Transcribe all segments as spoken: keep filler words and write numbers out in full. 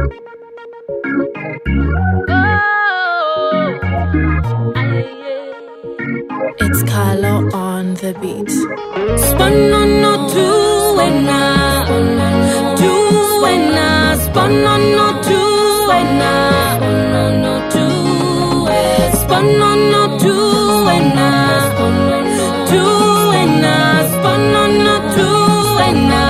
It's Carlo on the beat. Spun on no two and na, two and na, spun on no two and na, spun on no two and na, two and na, spun on no two and na.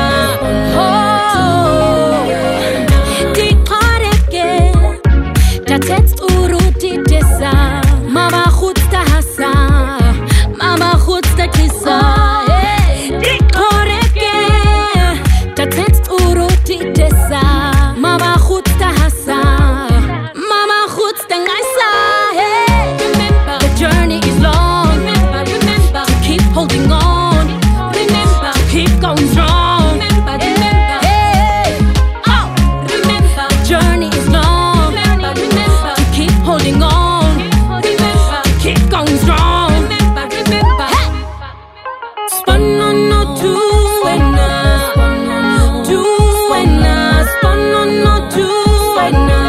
Oh, di qareke, datet uruti desa, mama khud tahasa, mama khud takisa. Di qareke, datet uruti desa, mama khud tahasa, mama khud tangasa. Remember, the journey is long. Remember, remember to keep holding on. Remember to keep going strong. Remember, remember, hey, oh, remember the journey is long. Remember, remember to keep holding on. Remember to keep going strong. Remember, remember, hey. Spun on no two and na, two and na, spun on no two and na.